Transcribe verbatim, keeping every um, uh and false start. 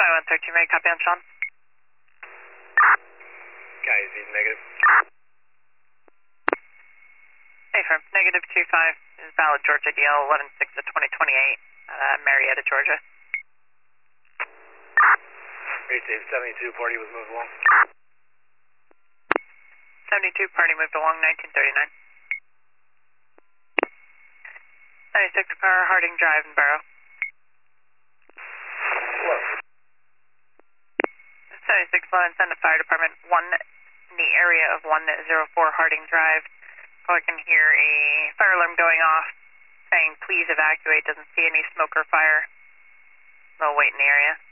twenty-one thirteen, may I copy on Sean? Guys, he's negative. Hey, firm. Negative two five is valid Georgia D L eleven six to twenty twenty-eight, uh, Marietta, Georgia. Receive seventy-two, party was moved along. seventy-two, party moved along nineteen thirty-nine. ninety-six car, Harding Drive in Barrow. Hello. seventy-six eleven, send the fire department one in the area of one oh four Harding Drive. So I can hear a fire alarm going off saying please evacuate, doesn't see any smoke or fire. They'll wait in the area.